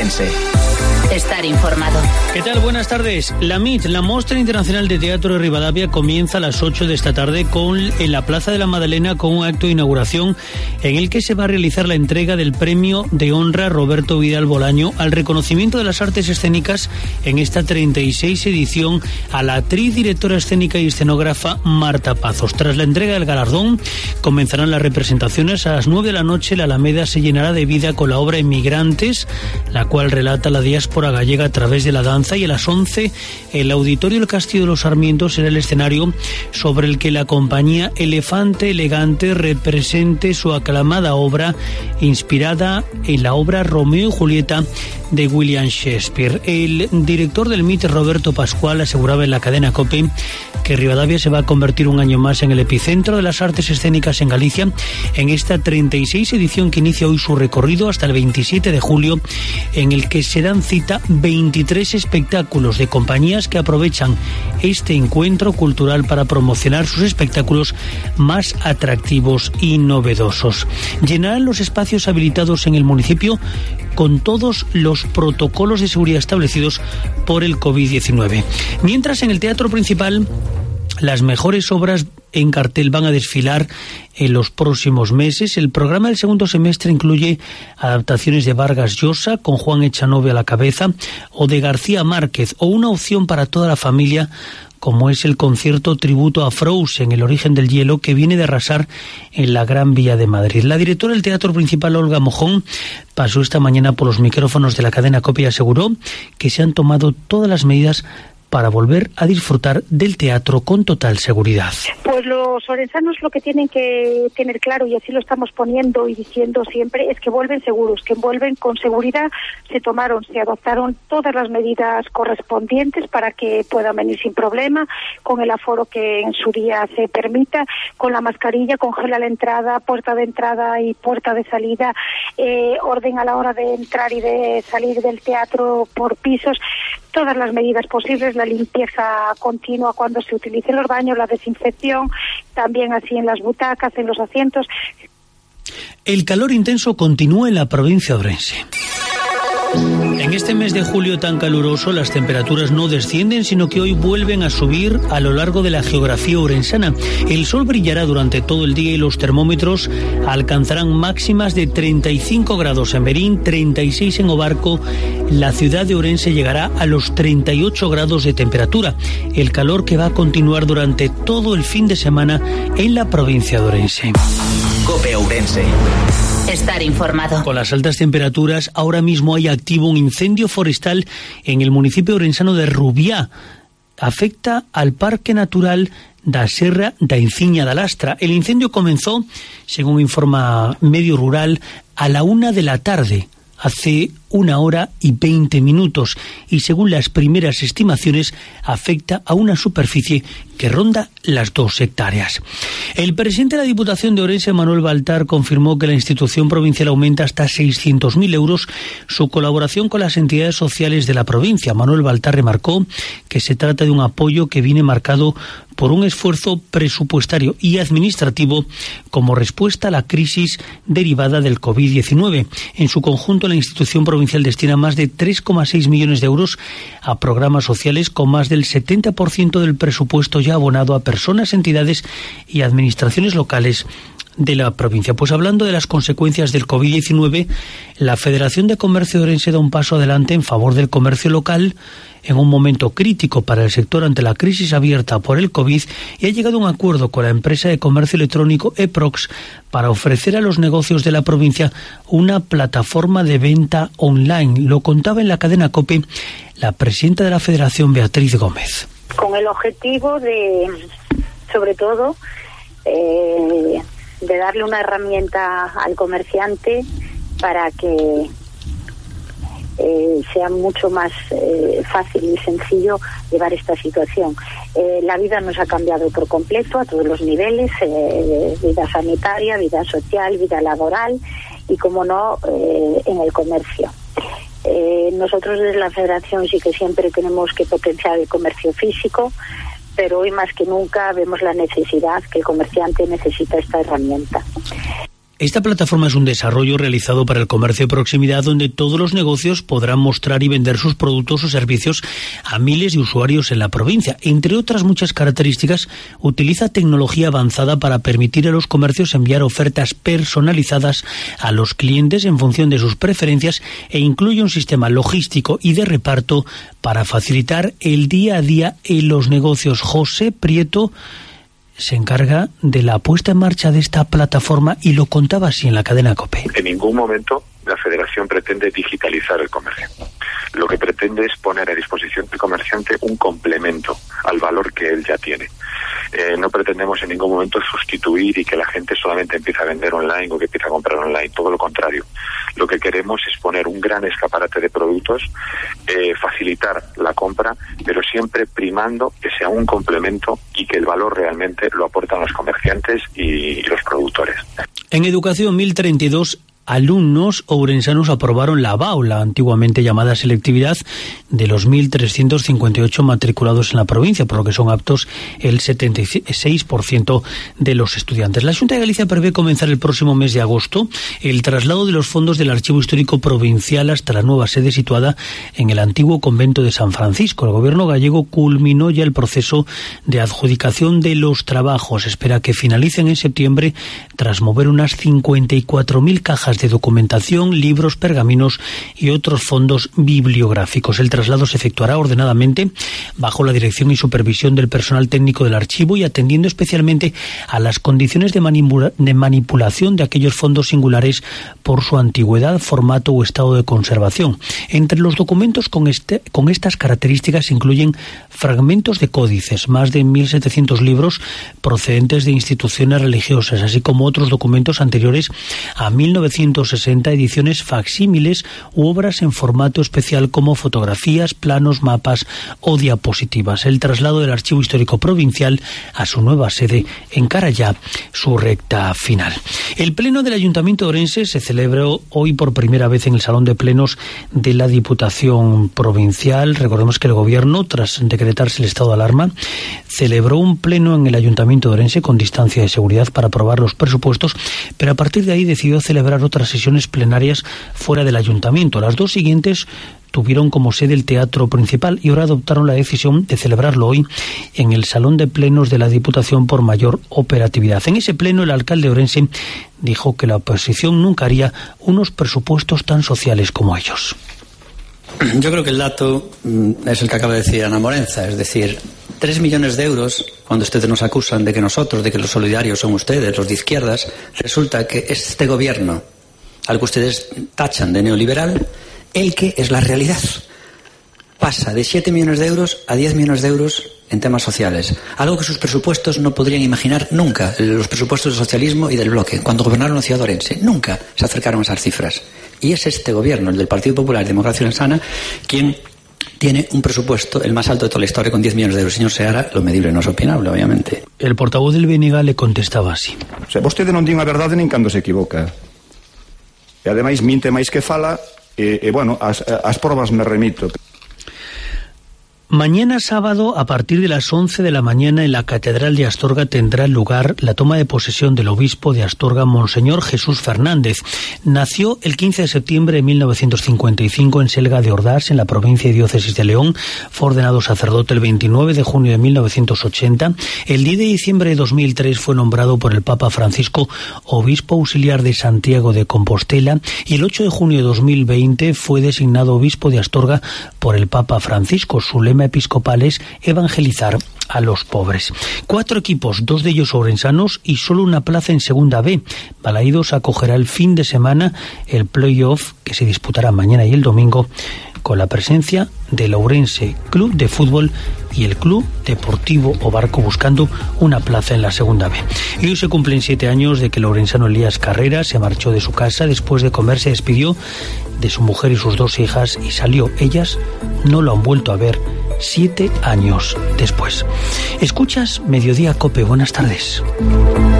Ourense. Estar informado. ¿Qué tal? Buenas tardes. La MIT, la Mostra Internacional de Teatro de Rivadavia, comienza a las 8 de esta tarde en la Plaza de la Madalena con un acto de inauguración en el que se va a realizar la entrega del premio de honra Roberto Vidal Bolaño al reconocimiento de las artes escénicas en esta 36 edición a la actriz, directora escénica y escenógrafa Marta Pazos. Tras la entrega del galardón comenzarán las representaciones. A las 9 de la noche la Alameda se llenará de vida con la obra Emigrantes, la cual relata la diáspora gallega a través de la danza, y a las 11 el Auditorio del Castillo de los Sarmientos será el escenario sobre el que la compañía Elefante Elegante represente su aclamada obra inspirada en la obra Romeo y Julieta de William Shakespeare. El director del MIT, Roberto Pascual, aseguraba en la cadena COPE que Rivadavia se va a convertir un año más en el epicentro de las artes escénicas en Galicia en esta 36 edición que inicia hoy su recorrido hasta el 27 de julio, en el que se dan cita 23 espectáculos de compañías que aprovechan este encuentro cultural para promocionar sus espectáculos más atractivos y novedosos. Llenarán los espacios habilitados en el municipio con todos los protocolos de seguridad establecidos por el COVID-19. Mientras, en el teatro principal, las mejores obras en cartel van a desfilar en los próximos meses. El programa del segundo semestre incluye adaptaciones de Vargas Llosa, con Juan Echanove a la cabeza, o de García Márquez, o una opción para toda la familia, como es el concierto tributo a Frozen, El origen del hielo, que viene de arrasar en la Gran Vía de Madrid. La directora del teatro principal, Olga Mojón, pasó esta mañana por los micrófonos de la cadena COPE y aseguró que se han tomado todas las medidas para volver a disfrutar del teatro con total seguridad. Pues los orensanos lo que tienen que tener claro, y así lo estamos poniendo y diciendo siempre, es que vuelven seguros, que vuelven con seguridad. Se adoptaron todas las medidas correspondientes para que puedan venir sin problema, con el aforo que en su día se permita, con la mascarilla, con gel a la entrada, puerta de entrada y puerta de salida, orden a la hora de entrar y de salir del teatro por pisos, todas las medidas posibles, la limpieza continua cuando se utilicen los baños, la desinfección, también así en las butacas, en los asientos. El calor intenso continúa en la provincia de Ourense. En este mes de julio tan caluroso, las temperaturas no descienden, sino que hoy vuelven a subir a lo largo de la geografía orensana. El sol brillará durante todo el día y los termómetros alcanzarán máximas de 35 grados en Berín, 36 en Obarco. La ciudad de Ourense llegará a los 38 grados de temperatura. El calor que va a continuar durante todo el fin de semana en la provincia de Ourense. COPE Ourense. Estar informado. Con las altas temperaturas, ahora mismo hay activo un incendio forestal en el municipio orensano de Rubiá. Afecta al Parque Natural da Serra da Enciña da Lastra. El incendio comenzó, según informa Medio Rural, a la 1 de la tarde, hace 1 hora y 20 minutos, y según las primeras estimaciones afecta a una superficie que ronda las 2 hectáreas. El presidente de la Diputación de Ourense, Manuel Baltar, confirmó que la institución provincial aumenta hasta 600.000 euros su colaboración con las entidades sociales de la provincia. Manuel Baltar remarcó que se trata de un apoyo que viene marcado por un esfuerzo presupuestario y administrativo como respuesta a la crisis derivada del COVID-19. En su conjunto, la institución provincial destina más de 3,6 millones de euros a programas sociales, con más del 70% del presupuesto ya abonado a personas, entidades y administraciones locales de la provincia. Pues hablando de las consecuencias del COVID-19, la Federación de Comercio de Ourense da un paso adelante en favor del comercio local en un momento crítico para el sector ante la crisis abierta por el COVID, y ha llegado a un acuerdo con la empresa de comercio electrónico eProx para ofrecer a los negocios de la provincia una plataforma de venta online. Lo contaba en la cadena COPE la presidenta de la Federación, Beatriz Gómez. Con el objetivo de, sobre todo, de darle una herramienta al comerciante para que sea mucho más fácil y sencillo llevar esta situación. La vida nos ha cambiado por completo a todos los niveles, vida sanitaria, vida social, vida laboral y, como no, en el comercio. Nosotros desde la Federación sí que siempre tenemos que potenciar el comercio físico, pero hoy más que nunca vemos la necesidad que el comerciante necesita esta herramienta. Esta plataforma es un desarrollo realizado para el comercio de proximidad donde todos los negocios podrán mostrar y vender sus productos o servicios a miles de usuarios en la provincia. Entre otras muchas características, utiliza tecnología avanzada para permitir a los comercios enviar ofertas personalizadas a los clientes en función de sus preferencias e incluye un sistema logístico y de reparto para facilitar el día a día en los negocios. José Prieto se encarga de la puesta en marcha de esta plataforma y lo contaba así en la cadena COPE. En ningún momento la Federación pretende digitalizar el comercio. Lo que pretende es poner a disposición del comerciante un complemento al valor que él ya tiene. No pretendemos en ningún momento sustituir y que la gente solamente empiece a vender online o que empiece a comprar online, todo lo contrario. Lo que queremos es poner un gran escaparate de productos, facilitar la compra, pero siempre primando que sea un complemento y que el valor realmente lo aportan los comerciantes y los productores. En educación, 1032 alumnos ourensanos aprobaron la BAU, la antiguamente llamada selectividad, de los 1.358 matriculados en la provincia, por lo que son aptos el 76% de los estudiantes. La Xunta de Galicia prevé comenzar el próximo mes de agosto el traslado de los fondos del Archivo Histórico Provincial hasta la nueva sede situada en el antiguo convento de San Francisco. El gobierno gallego culminó ya el proceso de adjudicación de los trabajos. Espera que finalicen en septiembre tras mover unas 54.000 cajas de documentación, libros, pergaminos y otros fondos bibliográficos. El traslado se efectuará ordenadamente bajo la dirección y supervisión del personal técnico del archivo y atendiendo especialmente a las condiciones de manipulación de aquellos fondos singulares por su antigüedad, formato o estado de conservación. Entre los documentos con estas características se incluyen fragmentos de códices, más de 1.700 libros procedentes de instituciones religiosas, así como otros documentos anteriores a 1960, ediciones facsímiles u obras en formato especial como fotografías, planos, mapas o diapositivas. El traslado del Archivo Histórico Provincial a su nueva sede encara ya su recta final. El Pleno del Ayuntamiento de Orense se celebró hoy por primera vez en el Salón de Plenos de la Diputación Provincial. Recordemos que el Gobierno, tras decretarse el estado de alarma, celebró un pleno en el Ayuntamiento de Orense con distancia de seguridad para aprobar los presupuestos, pero a partir de ahí decidió celebrar otras sesiones plenarias fuera del Ayuntamiento. Las dos siguientes tuvieron como sede el teatro principal y ahora adoptaron la decisión de celebrarlo hoy en el Salón de Plenos de la Diputación por mayor operatividad. En ese pleno el alcalde de Orense dijo que la oposición nunca haría unos presupuestos tan sociales como ellos. Yo creo que el dato es el que acaba de decir Ana Morenza, es decir, 3 millones de euros, cuando ustedes nos acusan de que nosotros, de que los solidarios son ustedes, los de izquierdas, resulta que este gobierno, al que ustedes tachan de neoliberal, el que es la realidad. Pasa de 7 millones de euros a 10 millones de euros en temas sociales. Algo que sus presupuestos no podrían imaginar nunca, los presupuestos del socialismo y del bloque. Cuando gobernaron la ciudad de Orense, nunca se acercaron a esas cifras. Y es este gobierno, el del Partido Popular y Democracia Ourensana, quien tiene un presupuesto el más alto de toda la historia con 10 millones de euros. Señor Seara, lo medible no es opinable, obviamente. El portavoz del BNG le contestaba así. O sea, vostede non di a verdade nin cando se equivoca. E ademais minte máis que fala bueno, as probas me remito. Mañana sábado, a partir de las 11 de la mañana, en la Catedral de Astorga tendrá lugar la toma de posesión del obispo de Astorga, Monseñor Jesús Fernández. Nació el 15 de septiembre de 1955 en Selga de Ordás, en la provincia y diócesis de León. Fue ordenado sacerdote el 29 de junio de 1980. El 10 de diciembre de 2003 fue nombrado por el Papa Francisco obispo auxiliar de Santiago de Compostela y el 8 de junio de 2020 fue designado obispo de Astorga por el Papa Francisco. Su lema episcopal es evangelizar a los pobres. 4 equipos, 2 de ellos ourensanos y solo una plaza en Segunda B. Balaídos acogerá el fin de semana el play-off que se disputará mañana y el domingo con la presencia del Ourense Club de Fútbol y el Club Deportivo Obarco buscando una plaza en la Segunda B. Y hoy se cumplen 7 años de que el ourensano Elías Carrera se marchó de su casa. Después de comer se despidió de su mujer y sus 2 hijas y salió. Ellas no lo han vuelto a ver 7 años después. Escuchas Mediodía Cope. Buenas tardes.